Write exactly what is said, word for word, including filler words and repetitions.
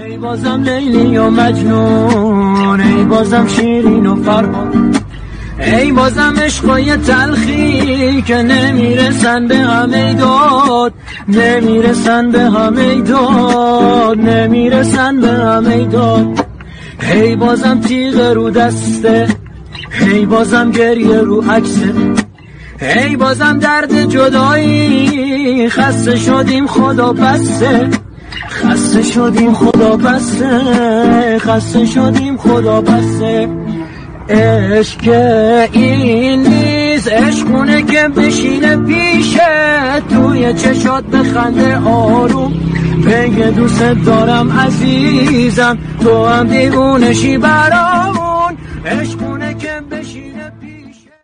ای بازم لیلی و مجنون، ای بازم شیرین و فرهاد، ای بازم عشقای تلخی که نمیرسن به همه داد، نمیرسن به همه داد، نمیرسن به همه داد. ای بازم تیغ رو دسته، ای بازم گریه رو عکسه، ای بازم درد جدایی، خسته شدیم خدا بسته، خسته شدیم خدا بسته، خسته شدیم خدا بسته. عشق این نیست، عشقونه که بشینه پیشه، توی چشات بخنده آروم، بگه دوست دارم عزیزم، تو هم دیوونشی برامون. عشق